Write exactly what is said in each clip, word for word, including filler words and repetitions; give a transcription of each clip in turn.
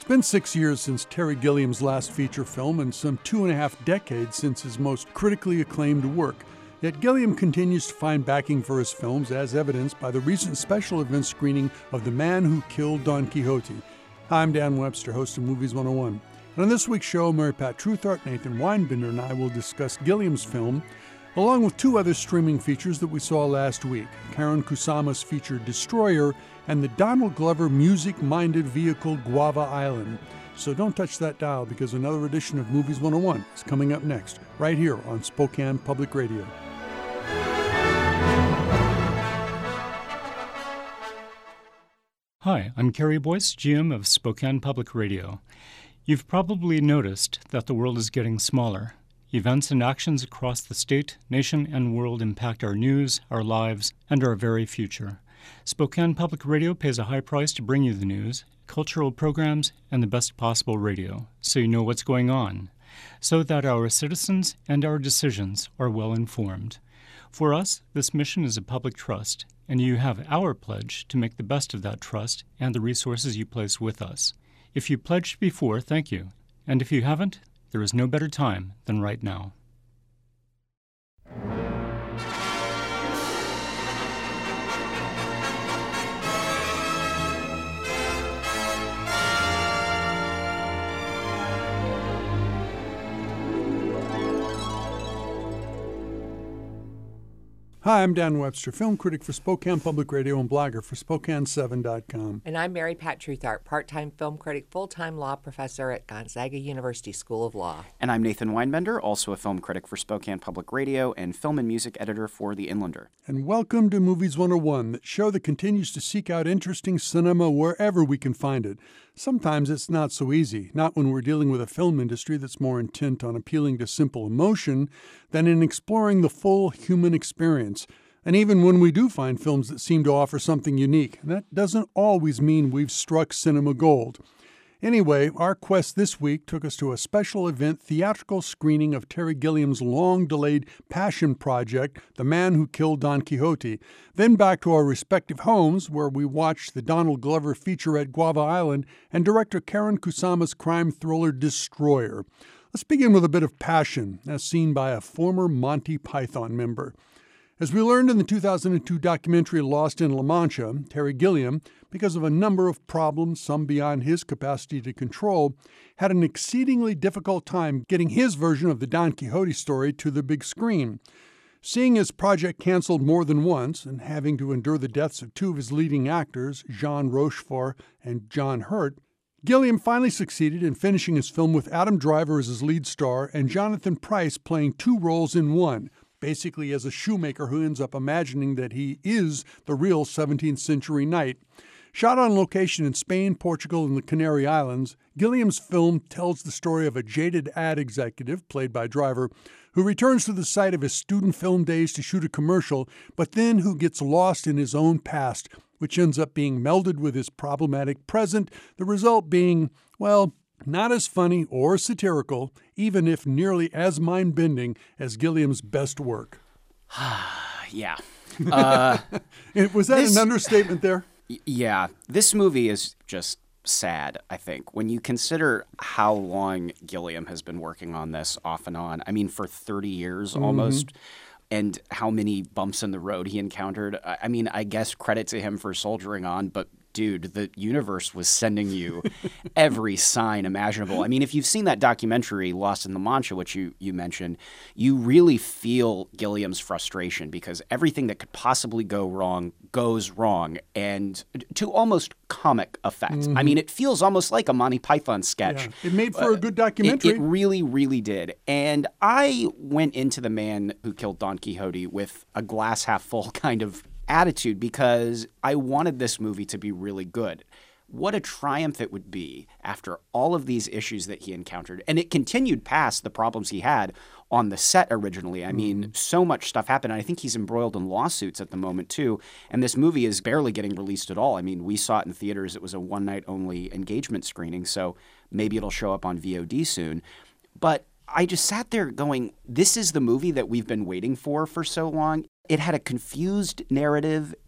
It's been six years since Terry Gilliam's last feature film and some two and a half decades since his most critically acclaimed work. Yet Gilliam continues to find backing for his films, as evidenced by the recent special event screening of The Man Who Killed Don Quixote. Hi, I'm Dan Webster, host of Movies one oh one. And on this week's show, Mary Pat Truthart, Nathan Weinbender, and I will discuss Gilliam's film, along with two other streaming features that we saw last week, Karyn Kusama's feature Destroyer and the Donald Glover music-minded vehicle Guava Island. So don't touch that dial, because another edition of Movies one oh one is coming up next, right here on Spokane Public Radio. Hi, I'm Kerry Boyce, G M of Spokane Public Radio. You've probably noticed that the world is getting smaller. Events and actions across the state, nation, and world impact our news, our lives, and our very future. Spokane Public Radio pays a high price to bring you the news, cultural programs, and the best possible radio, so you know what's going on, so that our citizens and our decisions are well informed. For us, this mission is a public trust, and you have our pledge to make the best of that trust and the resources you place with us. If you pledged before, thank you. And if you haven't, there is no better time than right now. Hi, I'm Dan Webster, film critic for Spokane Public Radio and blogger for Spokane seven dot com. And I'm Mary Pat Truthart, part-time film critic, full-time law professor at Gonzaga University School of Law. And I'm Nathan Weinbender, also a film critic for Spokane Public Radio and film and music editor for The Inlander. And welcome to Movies one oh one, that show that continues to seek out interesting cinema wherever we can find it. Sometimes it's not so easy, not when we're dealing with a film industry that's more intent on appealing to simple emotion than in exploring the full human experience. And even when we do find films that seem to offer something unique, that doesn't always mean we've struck cinema gold. Anyway, our quest this week took us to a special event theatrical screening of Terry Gilliam's long-delayed passion project, The Man Who Killed Don Quixote, then back to our respective homes where we watched the Donald Glover featurette Guava Island and director Karyn Kusama's crime thriller Destroyer. Let's begin with a bit of passion, as seen by a former Monty Python member. As we learned in the two thousand two documentary Lost in La Mancha, Terry Gilliam, because of a number of problems, some beyond his capacity to control, had an exceedingly difficult time getting his version of the Don Quixote story to the big screen. Seeing his project canceled more than once and having to endure the deaths of two of his leading actors, Jean Rochefort and John Hurt, Gilliam finally succeeded in finishing his film with Adam Driver as his lead star and Jonathan Pryce playing two roles in one, basically as a shoemaker who ends up imagining that he is the real seventeenth century knight. Shot on location in Spain, Portugal, and the Canary Islands, Gilliam's film tells the story of a jaded ad executive, played by Driver, who returns to the site of his student film days to shoot a commercial, but then who gets lost in his own past, which ends up being melded with his problematic present, the result being, well, not as funny or satirical, even if nearly as mind-bending as Gilliam's best work. yeah. Uh, Was that this, an understatement there? Yeah. This movie is just sad, I think, when you consider how long Gilliam has been working on this off and on. I mean, for thirty years mm-hmm. almost. And how many bumps in the road he encountered. I mean, I guess credit to him for soldiering on, but dude, the universe was sending you every sign imaginable. I mean, if you've seen that documentary, Lost in La Mancha, which you, you mentioned, you really feel Gilliam's frustration because everything that could possibly go wrong goes wrong, and to almost comic effect. Mm-hmm. I mean, it feels almost like a Monty Python sketch. Yeah. It made for uh, a good documentary. It, it really, really did. And I went into The Man Who Killed Don Quixote with a glass half full kind of attitude because I wanted this movie to be really good. What a triumph it would be after all of these issues that he encountered. And it continued past the problems he had on the set originally. I mm. mean, so much stuff happened. And I think he's embroiled in lawsuits at the moment, too. And this movie is barely getting released at all. I mean, we saw it in theaters. It was a one-night-only engagement screening, so maybe it'll show up on V O D soon. But I just sat there going, this is the movie that we've been waiting for for so long. It had a confused narrative.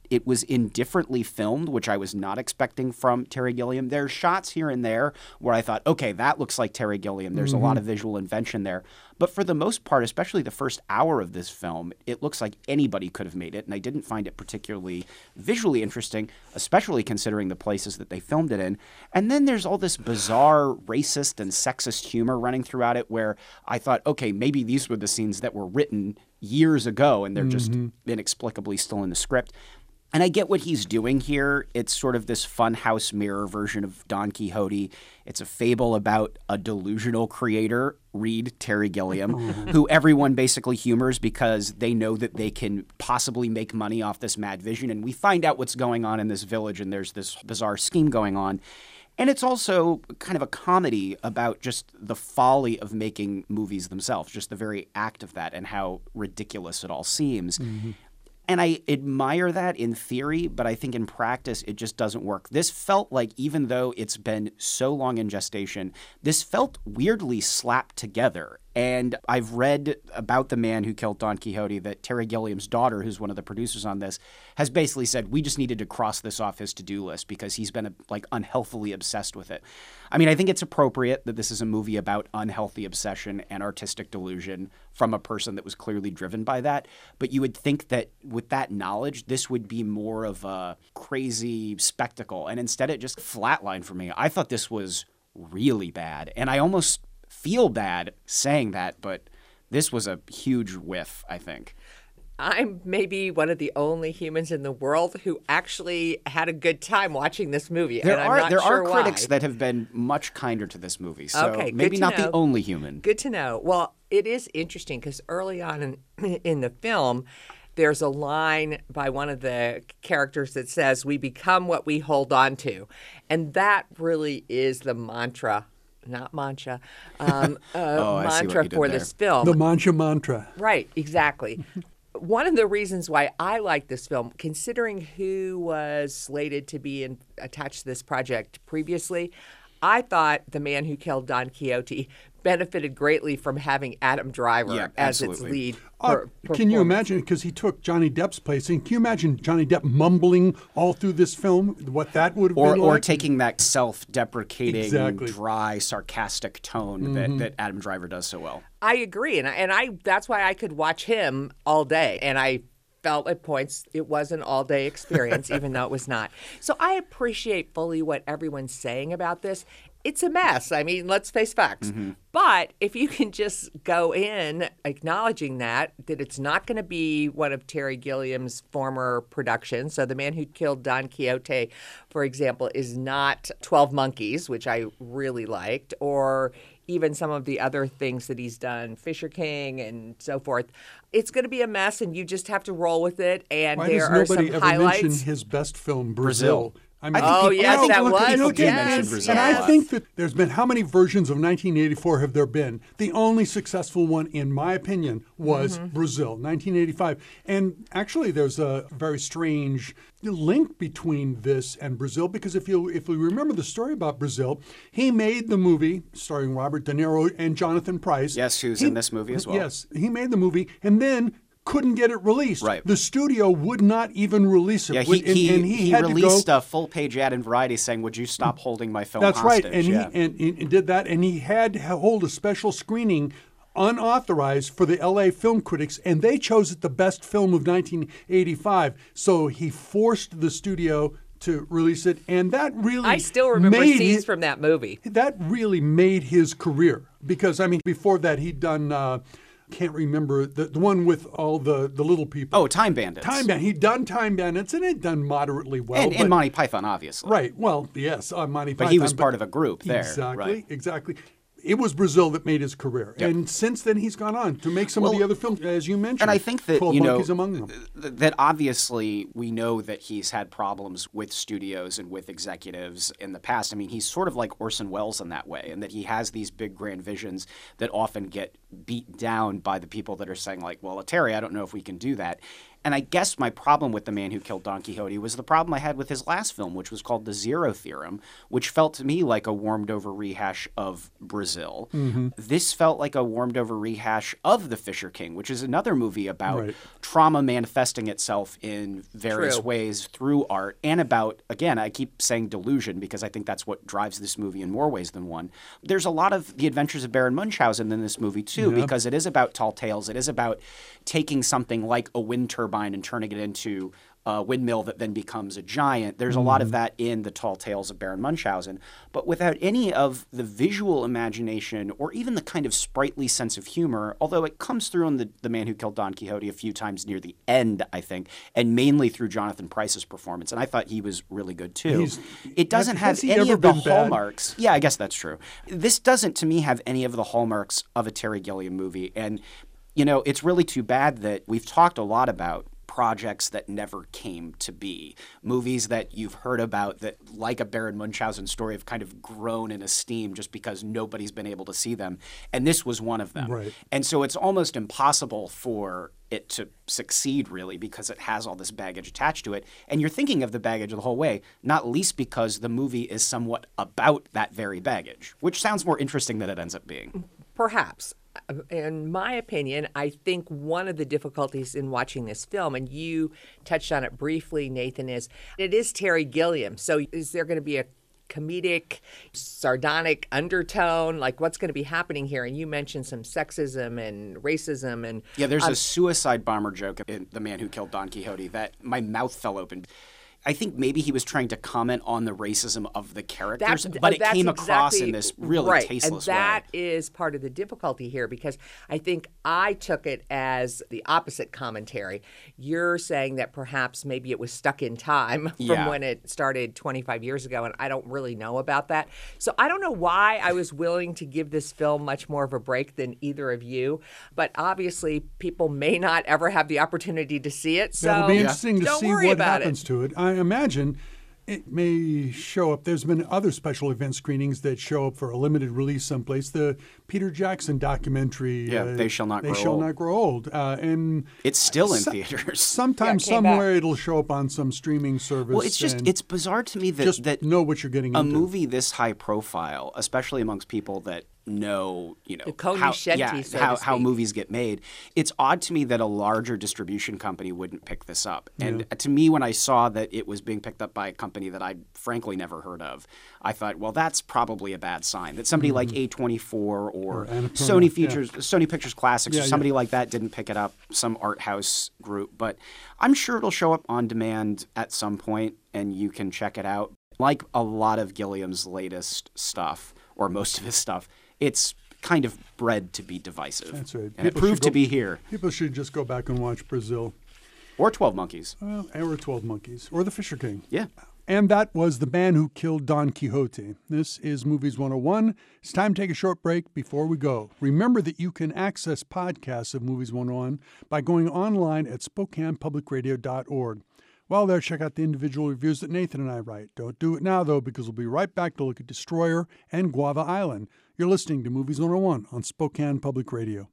it was indifferently filmed, which I was not expecting from Terry Gilliam. There's shots here and there where I thought, okay, that looks like Terry Gilliam. There's mm-hmm. a lot of visual invention there. But for the most part, especially the first hour of this film, it looks like anybody could have made it. And I didn't find it particularly visually interesting, especially considering the places that they filmed it in. And then there's all this bizarre racist and sexist humor running throughout it where I thought, okay, maybe these were the scenes that were written years ago and they're just mm-hmm. inexplicably still in the script. And I get what he's doing here. It's sort of this funhouse mirror version of Don Quixote. It's a fable about a delusional creator, read Terry Gilliam, who everyone basically humors because they know that they can possibly make money off this mad vision. And we find out what's going on in this village, and there's this bizarre scheme going on. And it's also kind of a comedy about just the folly of making movies themselves, just the very act of that and how ridiculous it all seems. Mm-hmm. And I admire that in theory, but I think in practice it just doesn't work. This felt like, even though it's been so long in gestation, this felt weirdly slapped together. And I've read about the man who killed Don Quixote that Terry Gilliam's daughter, who's one of the producers on this, has basically said, we just needed to cross this off his to-do list because he's been like unhealthily obsessed with it. I mean, I think it's appropriate that this is a movie about unhealthy obsession and artistic delusion from a person that was clearly driven by that. But you would think that with that knowledge, this would be more of a crazy spectacle. And instead it just flatlined for me. I thought this was really bad. And I almost feel bad saying that, but this was a huge whiff, I think. I'm maybe one of the only humans in the world who actually had a good time watching this movie. There and I'm are not there sure are critics why. that have been much kinder to this movie, so okay, maybe not know. the only human. Good to know. Well, it is interesting because early on in in the film, there's a line by one of the characters that says, "We become what we hold on to," and that really is the mantra. Not mantra, um, uh, oh, mantra for there. this film. The mantra mantra. Right, exactly. One of the reasons why I like this film, considering who was slated to be in, attached to this project previously, I thought The Man Who Killed Don Quixote benefited greatly from having Adam Driver yeah, as its absolutely. lead. Uh, per- can you imagine, because he took Johnny Depp's place, and can you imagine Johnny Depp mumbling all through this film, what that would have or, been Or like? taking that self-deprecating, Exactly. dry, sarcastic tone mm-hmm. that, that Adam Driver does so well. I agree, and I, and I that's why I could watch him all day, and I felt at points it was an all-day experience, even though it was not. So I appreciate fully what everyone's saying about this. It's a mess. I mean, let's face facts. Mm-hmm. But if you can just go in acknowledging that, that it's not going to be one of Terry Gilliam's former productions. So The Man Who Killed Don Quixote, for example, is not twelve Monkeys, which I really liked, or even some of the other things that he's done, Fisher King and so forth. It's going to be a mess, and you just have to roll with it. And Why there does are nobody some ever highlights. mention his best film, Brazil? Brazil. I mean, oh, people, yes, you know, that look, was. You know, People do yes, mention Brazil and a I lot. think that there's been, how many versions of nineteen eighty-four have there been? The only successful one, in my opinion, was mm-hmm. Brazil, nineteen eighty-five. And actually, there's a very strange link between this and Brazil, because if you if we remember the story about Brazil, he made the movie starring Robert De Niro and Jonathan Pryce. Yes, who's he, in this movie as well. Yes, he made the movie, and then couldn't get it released. Right. The studio would not even release it. Yeah, he, and, he, and he, he had released to go, a full-page ad in Variety saying, would you stop holding my film That's hostage? right, and, yeah. he, and, and did that, and he had to hold a special screening unauthorized for the L A film critics, and they chose it the best film of nineteen eighty-five. So he forced the studio to release it, and that really I still remember made scenes it, from that movie. That really made his career, because, I mean, before that he'd done... Uh, can't remember the the one with all the, the little people. Oh, Time Bandits. Time Bandits. He'd done Time Bandits, and it done moderately well. And, but, and Monty Python, obviously. Right. Well, yes, uh, Monty But Python. he was part of a group there. Exactly. Right. Exactly. It was Brazil that made his career, Yep. and since then he's gone on to make some Well, of the other films, as you mentioned. And I think that, twelve you know, Monkeys among them. th- that obviously we know that he's had problems with studios and with executives in the past. I mean, he's sort of like Orson Welles in that way, and that he has these big grand visions that often get beat down by the people that are saying like, well, Terry, I don't know if we can do that. And I guess my problem with The Man Who Killed Don Quixote was the problem I had with his last film, which was called The Zero Theorem, which felt to me like a warmed-over rehash of Brazil. Mm-hmm. This felt like a warmed-over rehash of The Fisher King, which is another movie about right. trauma manifesting itself in various True. ways through art, and about, again, I keep saying delusion because I think that's what drives this movie in more ways than one. There's a lot of The Adventures of Baron Munchausen in this movie, too, yeah. because it is about tall tales. It is about taking something like a wind turbine and turning it into a windmill that then becomes a giant. There's a mm-hmm. lot of that in the tall tales of Baron Munchausen, but without any of the visual imagination or even the kind of sprightly sense of humor, although it comes through in the, the Man Who Killed Don Quixote a few times near the end, I think, and mainly through Jonathan Pryce's performance, and I thought he was really good too. He's, it doesn't has, have has any of the bad? hallmarks. Yeah, I guess that's true. This doesn't, to me, have any of the hallmarks of a Terry Gilliam movie, and you know, it's really too bad that we've talked a lot about projects that never came to be, movies that you've heard about that, like a Baron Munchausen story, have kind of grown in esteem just because nobody's been able to see them. And this was one of them. Right. And so it's almost impossible for it to succeed, really, because it has all this baggage attached to it. And you're thinking of the baggage the whole way, not least because the movie is somewhat about that very baggage, which sounds more interesting than it ends up being. Perhaps. In my opinion, I think one of the difficulties in watching this film, and you touched on it briefly, Nathan, is it is Terry Gilliam. So is there going to be a comedic, sardonic undertone? Like, what's going to be happening here? And you mentioned some sexism and racism. and Yeah, there's um, a suicide bomber joke in The Man Who Killed Don Quixote that my mouth fell open. I think maybe he was trying to comment on the racism of the characters, That, but oh, it came exactly, across in this really right. tasteless and that way. is part of the difficulty here, because I think I took it as the opposite commentary. You're saying that perhaps maybe it was stuck in time from Yeah. when it started twenty-five years ago, and I don't really know about that. So I don't know why I was willing to give this film much more of a break than either of you, but obviously people may not ever have the opportunity to see it, so It'll be interesting to don't see worry what about happens it. to it. I imagine it may show up. There's been other special event screenings that show up for a limited release someplace. The Peter Jackson documentary, Yeah, uh, They Shall Not They Grow Shall Old. Not Grow Old. Uh, and It's still in so- theaters. Sometime, Yeah, it came back. somewhere, it'll show up on some streaming service. Well, it's just, and it's bizarre to me that, just that know what you're getting a into. movie this high profile, especially amongst people that know, you know, The Coney how, Shenty, yeah, so how, to how speak. movies get made. It's odd to me that a larger distribution company wouldn't pick this up. And to me, when I saw that it was being picked up by a company that I'd frankly never heard of, I thought, well, that's probably a bad sign. That somebody like A twenty-four or, Or Annapurna, Sony Features, Sony Pictures Classics, Yeah, or somebody yeah. like that didn't pick it up, some art house group. But I'm sure it'll show up on demand at some point, and you can check it out. Like a lot of Gilliam's latest stuff, or most of his stuff, it's kind of bred to be divisive. That's right. And it People proved should to go- be here. People should just go back and watch Brazil. Or twelve Monkeys. Well, or twelve Monkeys. Or The Fisher King. Yeah. And that was The Man Who Killed Don Quixote. This is Movies one oh one. It's time to take a short break before we go. Remember that you can access podcasts of Movies one oh one by going online at spokane public radio dot org. While there, check out the individual reviews that Nathan and I write. Don't do it now, though, because we'll be right back to look at Destroyer and Guava Island. You're listening to Movies one oh one on Spokane Public Radio.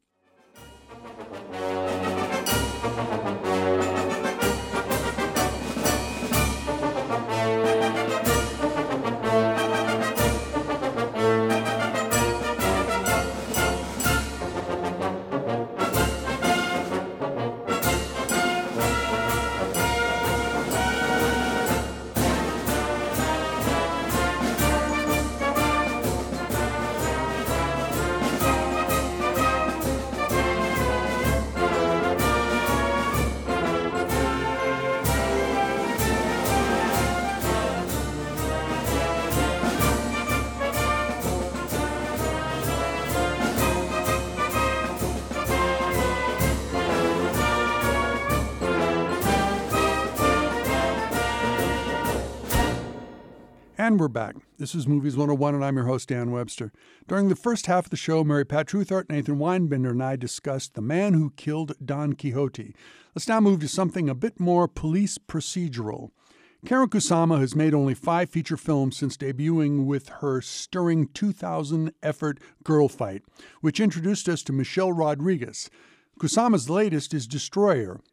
And we're back. This is Movies one oh one, and I'm your host, Dan Webster. During the first half of the show, Mary Pat Truthart, Nathan Weinbender, and I discussed The Man Who Killed Don Quixote. Let's now move to something a bit more police procedural. Karyn Kusama has made only five feature films since debuting with her stirring two thousand effort Girl Fight, which introduced us to Michelle Rodriguez. Kusama's latest is Destroyer,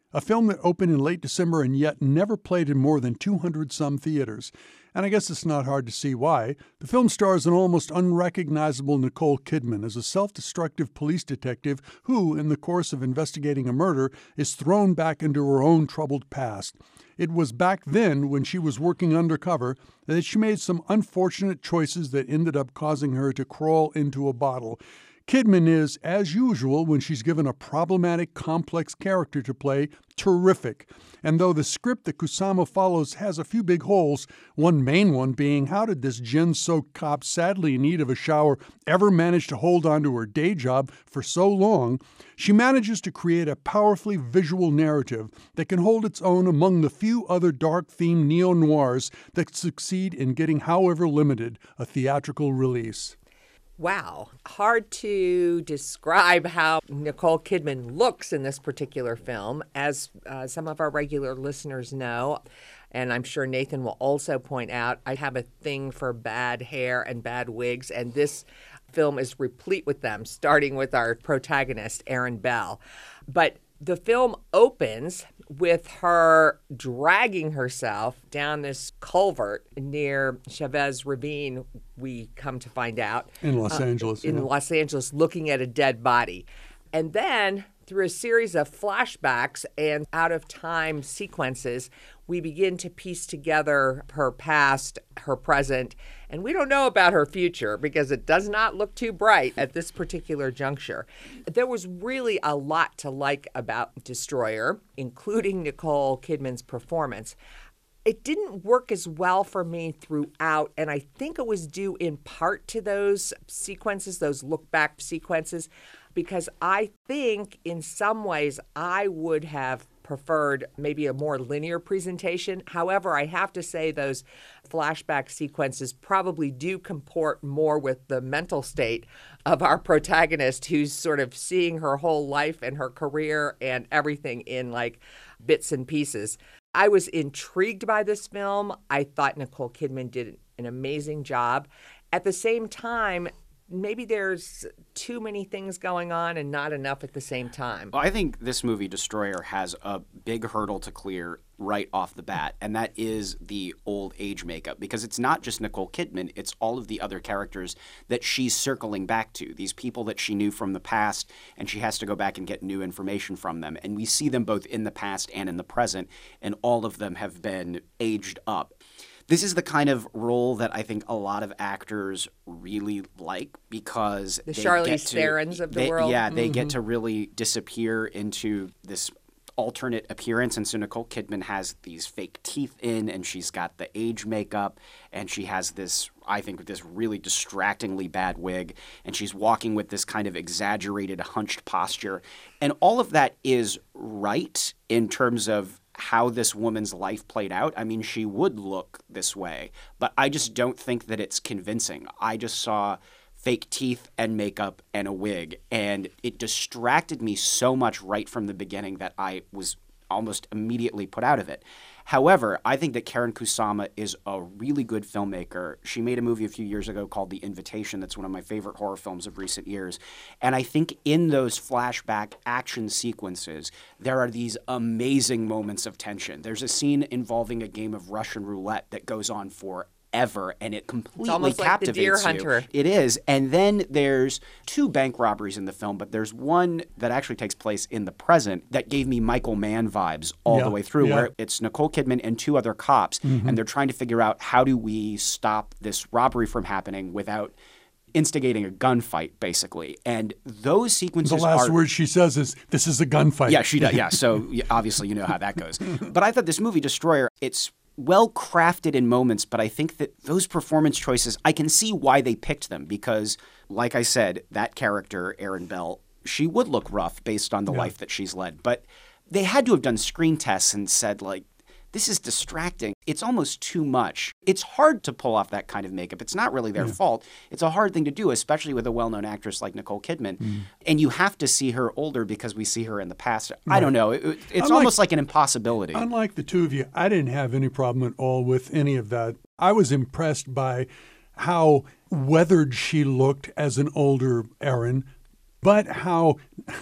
a film that opened in late December and yet never played in more than two hundred some theaters. And I guess it's not hard to see why. The film stars an almost unrecognizable Nicole Kidman as a self-destructive police detective who, in the course of investigating a murder, is thrown back into her own troubled past. It was back then, when she was working undercover, that she made some unfortunate choices that ended up causing her to crawl into a bottle. Kidman is, as usual, when she's given a problematic, complex character to play, terrific. And though the script that Kusama follows has a few big holes, one main one being how did this gin-soaked cop sadly in need of a shower ever manage to hold on to her day job for so long, she manages to create a powerfully visual narrative that can hold its own among the few other dark-themed neo-noirs that succeed in getting, however limited, a theatrical release. Wow. Hard to describe how Nicole Kidman looks in this particular film. As uh, some of our regular listeners know, and I'm sure Nathan will also point out, I have a thing for bad hair and bad wigs, and this film is replete with them, starting with our protagonist, Erin Bell. But the film opens with her dragging herself down this culvert near Chavez Ravine, we come to find out. In Los uh, Angeles. In yeah. Los Angeles, looking at a dead body. And then, through a series of flashbacks and out-of-time sequences, we begin to piece together her past, her present, and we don't know about her future because it does not look too bright at this particular juncture. There was really a lot to like about Destroyer, including Nicole Kidman's performance. It didn't work as well for me throughout, and I think it was due in part to those sequences, those look-back sequences, because I think in some ways I would have preferred maybe a more linear presentation. However, I have to say those flashback sequences probably do comport more with the mental state of our protagonist, who's sort of seeing her whole life and her career and everything in like bits and pieces. I was intrigued by this film. I thought Nicole Kidman did an amazing job. At the same time, maybe there's too many things going on and not enough at the same time. Well, I think this movie, Destroyer, has a big hurdle to clear right off the bat, and that is the old age makeup, because it's not just Nicole Kidman, it's all of the other characters that she's circling back to, these people that she knew from the past, and she has to go back and get new information from them. And we see them both in the past and in the present, and all of them have been aged up. This is the kind of role that I think a lot of actors really like, because the they Charlize get to, Therons of the they, world. Yeah, they mm-hmm. get to really disappear into this alternate appearance. And so Nicole Kidman has these fake teeth in, and she's got the age makeup, and she has this, I think, this really distractingly bad wig, and she's walking with this kind of exaggerated, hunched posture. And all of that is right in terms of how this woman's life played out. I mean, she would look this way, but I just don't think that it's convincing. I just saw fake teeth and makeup and a wig, and it distracted me so much right from the beginning that I was almost immediately put out of it. However, I think that Karyn Kusama is a really good filmmaker. She made a movie a few years ago called The Invitation. That's one of my favorite horror films of recent years. And I think in those flashback action sequences, there are these amazing moments of tension. There's a scene involving a game of Russian roulette that goes on for ever, and it completely it's almost captivates like the Deer you. Hunter. It is. And then there's two bank robberies in the film, but there's one that actually takes place in the present that gave me Michael Mann vibes all yeah. the way through, yeah. where it's Nicole Kidman and two other cops, mm-hmm. and they're trying to figure out how do we stop this robbery from happening without instigating a gunfight, basically. And those sequences The last are... word she says is, this is a gunfight. Yeah, she does. Yeah, so obviously you know how that goes. But I thought this movie, Destroyer, it's well crafted in moments, but I think that those performance choices, I can see why they picked them, because, like I said, that character, Erin Bell, she would look rough based on the yeah. life that she's led. But they had to have done screen tests and said, like, this is distracting. It's almost too much. It's hard to pull off that kind of makeup. It's not really their yeah. fault. It's a hard thing to do, especially with a well-known actress like Nicole Kidman. Mm. And you have to see her older because we see her in the past. Right. I don't know. It, it's unlike, almost like an impossibility. Unlike the two of you, I didn't have any problem at all with any of that. I was impressed by how weathered she looked as an older Erin. but how,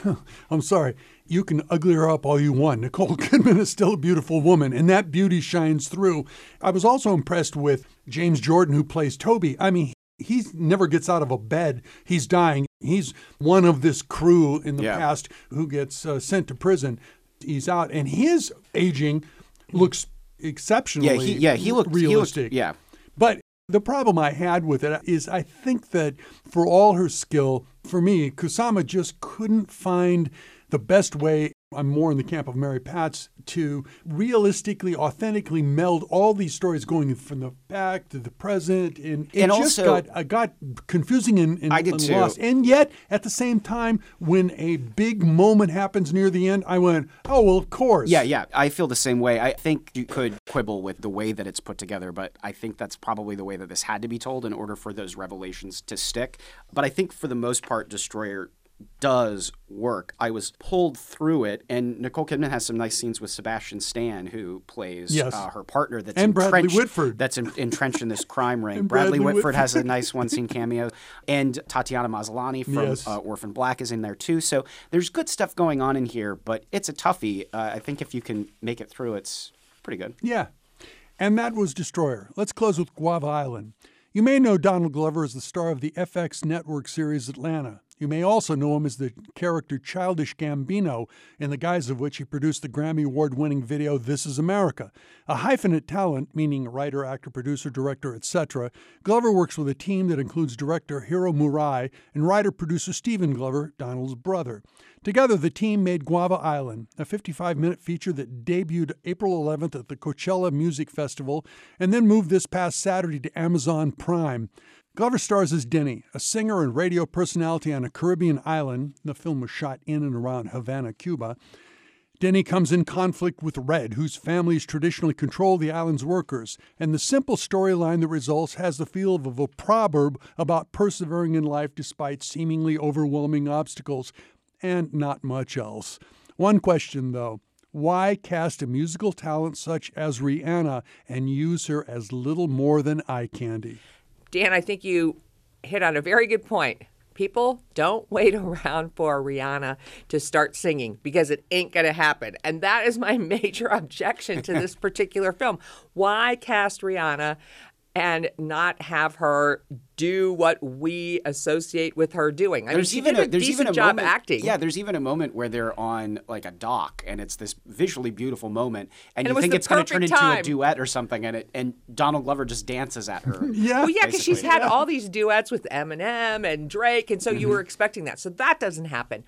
I'm sorry, you can ugly her up all you want. Nicole Kidman is still a beautiful woman, and that beauty shines through. I was also impressed with James Jordan, who plays Toby. I mean, he never gets out of a bed. He's dying. He's one of this crew in the yeah. past who gets uh, sent to prison. He's out, and his aging looks exceptionally yeah, he, yeah, he looked realistic. He looked, yeah. But the problem I had with it is I think that for all her skill, for me, Kusama just couldn't find the best way. I'm more in the camp of Mary Pat's, to realistically, authentically meld all these stories going from the back to the present. And it and just also, got, uh, got confusing and, and, I did and too. lost. And yet, at the same time, when a big moment happens near the end, I went, oh, well, of course. Yeah, yeah. I feel the same way. I think you could quibble with the way that it's put together, but I think that's probably the way that this had to be told in order for those revelations to stick. But I think for the most part, Destroyer does work. I was pulled through it, and Nicole Kidman has some nice scenes with Sebastian Stan, who plays yes. uh, her partner. That's and Bradley entrenched, Whitford. That's in, entrenched in this crime ring. Bradley, Bradley Whitford, Whitford has a nice one-scene cameo, and Tatiana Maslany from yes. uh, Orphan Black is in there too. So there's good stuff going on in here, but it's a toughie. Uh, I think if you can make it through, it's pretty good. Yeah. And that was Destroyer. Let's close with Guava Island. You may know Donald Glover as the star of the F X network series Atlanta. You may also know him as the character Childish Gambino, in the guise of which he produced the Grammy Award-winning video This Is America. A hyphenate talent, meaning writer, actor, producer, director, et cetera, Glover works with a team that includes director Hiro Murai and writer-producer Stephen Glover, Donald's brother. Together, the team made Guava Island, a fifty-five minute feature that debuted April eleventh at the Coachella Music Festival and then moved this past Saturday to Amazon Prime. Glover stars as Denny, a singer and radio personality on a Caribbean island. The film was shot in and around Havana, Cuba. Denny comes in conflict with Red, whose families traditionally control the island's workers, and the simple storyline that results has the feel of a proverb about persevering in life despite seemingly overwhelming obstacles, and not much else. One question, though. Why cast a musical talent such as Rihanna and use her as little more than eye candy? Dan, I think you hit on a very good point. People, don't wait around for Rihanna to start singing, because it ain't going to happen. And that is my major objection to this particular film. Why cast Rihanna and not have her do what we associate with her doing? I there's mean, she even did a, a, there's decent even a job moment, acting. Yeah, there's even a moment where they're on like a dock, and it's this visually beautiful moment, and, And it you was think the it's going to turn perfect into time. a duet or something, and it and Donald Glover just dances at her. Yeah. Well, yeah, because she's basically. had all these duets with Eminem and Drake, and so you were expecting that. So that doesn't happen.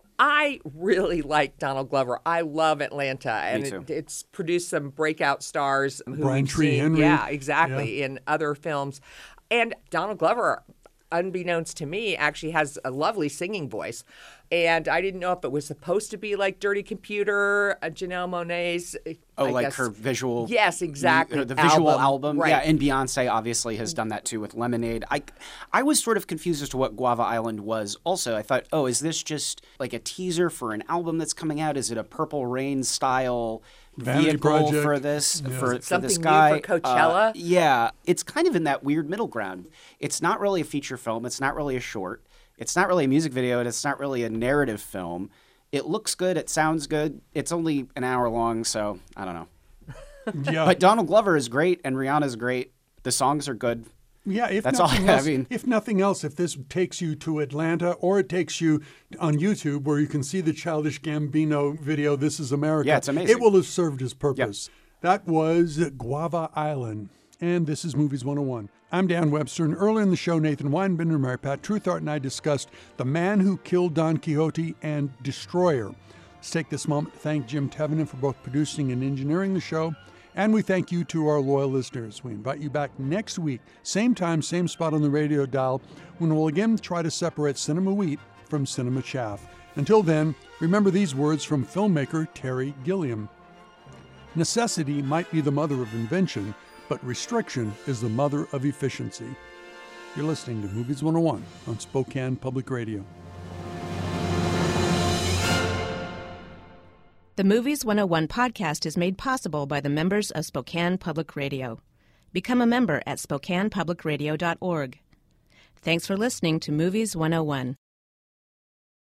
I really like Donald Glover. I love Atlanta, and Me too. it, it's produced some breakout stars who Brian we've Tree seen, Henry. yeah, exactly, Yeah. in other films. And Donald Glover, unbeknownst to me, actually has a lovely singing voice. And I didn't know if it was supposed to be like Dirty Computer, uh, Janelle Monáe's. Oh, I like guess. her visual. Yes, exactly. The visual album. album. Right. Yeah, and Beyonce obviously has done that too with Lemonade. I, I was sort of confused as to what Guava Island was also. I thought, oh, is this just like a teaser for an album that's coming out? Is it a Purple Rain style Vanity vehicle project. for this Yeah. for, for Something this new guy? for Coachella? Uh, yeah, it's kind of in that weird middle ground. It's not really a feature film. It's not really a short. It's not really a music video, and it's not really a narrative film. It looks good. It sounds good. It's only an hour long, so I don't know. Yeah. But Donald Glover is great, and Rihanna's great. The songs are good. Yeah, if That's all nothing I- I else, mean- if nothing else, if this takes you to Atlanta or it takes you on YouTube where you can see the Childish Gambino video, This Is America, Yeah, it's amazing. it will have served its purpose. That was Guava Island, and this is Movies one oh one. I'm Dan Webster, and earlier in the show, Nathan Weinbender, Mary Pat Truthart, and I discussed The Man Who Killed Don Quixote and Destroyer. Let's take this moment to thank Jim Tevenin for both producing and engineering the show. And we thank you to our loyal listeners. We invite you back next week, same time, same spot on the radio dial, when we'll again try to separate cinema wheat from cinema chaff. Until then, remember these words from filmmaker Terry Gilliam. Necessity might be the mother of invention, but restriction is the mother of efficiency. You're listening to Movies one oh one on Spokane Public Radio. The Movies one oh one podcast is made possible by the members of Spokane Public Radio. Become a member at spokane public radio dot org. Thanks for listening to Movies one oh one.